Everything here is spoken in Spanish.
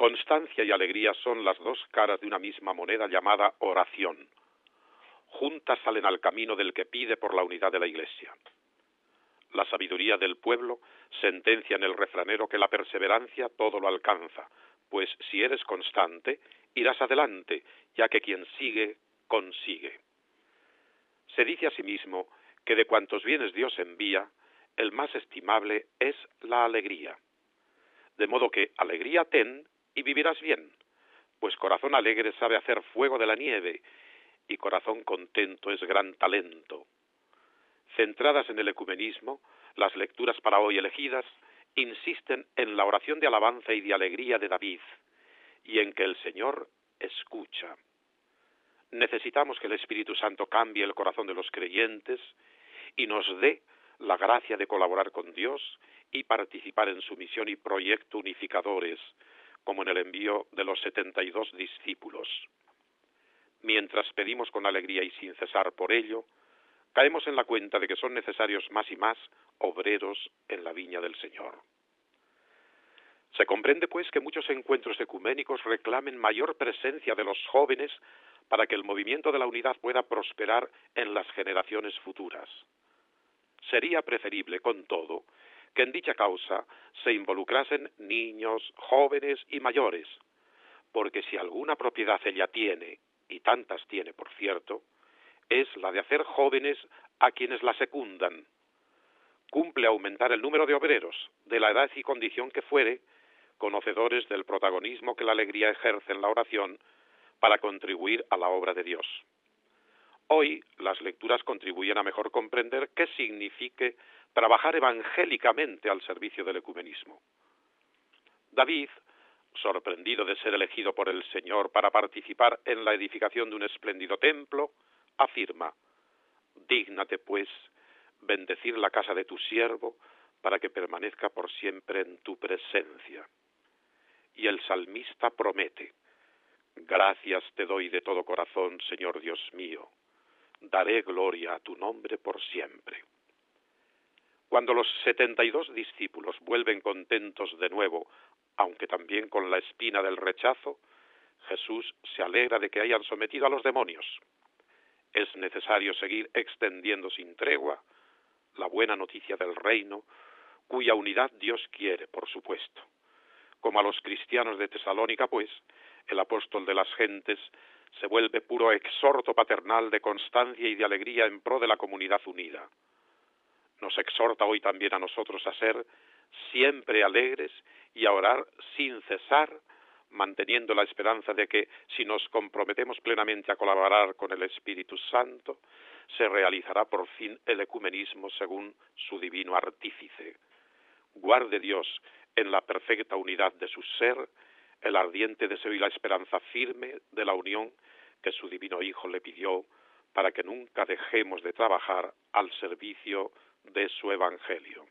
Constancia y alegría son las dos caras de una misma moneda llamada oración. Juntas salen al camino del que pide por la unidad de la Iglesia. La sabiduría del pueblo sentencia en el refranero que la perseverancia todo lo alcanza, pues si eres constante, irás adelante, ya que quien sigue, consigue. Se dice asimismo que de cuantos bienes Dios envía, el más estimable es la alegría. De modo que alegría ten y vivirás bien, pues corazón alegre sabe hacer fuego de la nieve, y corazón contento es gran talento. Centradas en el ecumenismo, las lecturas para hoy elegidas insisten en la oración de alabanza y de alegría de David, y en que el Señor escucha. Necesitamos que el Espíritu Santo cambie el corazón de los creyentes y nos dé la gracia de colaborar con Dios y participar en su misión y proyecto unificadores, como en el envío de los 72 discípulos. Mientras pedimos con alegría y sin cesar por ello, caemos en la cuenta de que son necesarios más y más obreros en la viña del Señor. Se comprende, pues, que muchos encuentros ecuménicos reclamen mayor presencia de los jóvenes para que el movimiento de la unidad pueda prosperar en las generaciones futuras. Sería preferible, con todo, que en dicha causa se involucrasen niños, jóvenes y mayores, porque si alguna propiedad ella tiene, y tantas tiene, por cierto, es la de hacer jóvenes a quienes la secundan. Cumple aumentar el número de obreros, de la edad y condición que fuere, conocedores del protagonismo que la alegría ejerce en la oración para contribuir a la obra de Dios. Hoy las lecturas contribuyen a mejor comprender qué signifique trabajar evangélicamente al servicio del ecumenismo. David, sorprendido de ser elegido por el Señor para participar en la edificación de un espléndido templo, afirma: dígnate, pues, bendecir la casa de tu siervo para que permanezca por siempre en tu presencia. Y el salmista promete: gracias te doy de todo corazón, Señor Dios mío, daré gloria a tu nombre por siempre. Cuando los 72 discípulos vuelven contentos de nuevo, aunque también con la espina del rechazo, Jesús se alegra de que hayan sometido a los demonios. Es necesario seguir extendiendo sin tregua la buena noticia del reino, cuya unidad Dios quiere, por supuesto. Como a los cristianos de Tesalónica, pues, el apóstol de las gentes se vuelve puro exhorto paternal de constancia y de alegría en pro de la comunidad unida. Nos exhorta hoy también a nosotros a ser siempre alegres y a orar sin cesar, manteniendo la esperanza de que, si nos comprometemos plenamente a colaborar con el Espíritu Santo, se realizará por fin el ecumenismo según su divino artífice. Guarde Dios en la perfecta unidad de su ser el ardiente deseo y la esperanza firme de la unión que su divino Hijo le pidió para que nunca dejemos de trabajar al servicio de su Evangelio.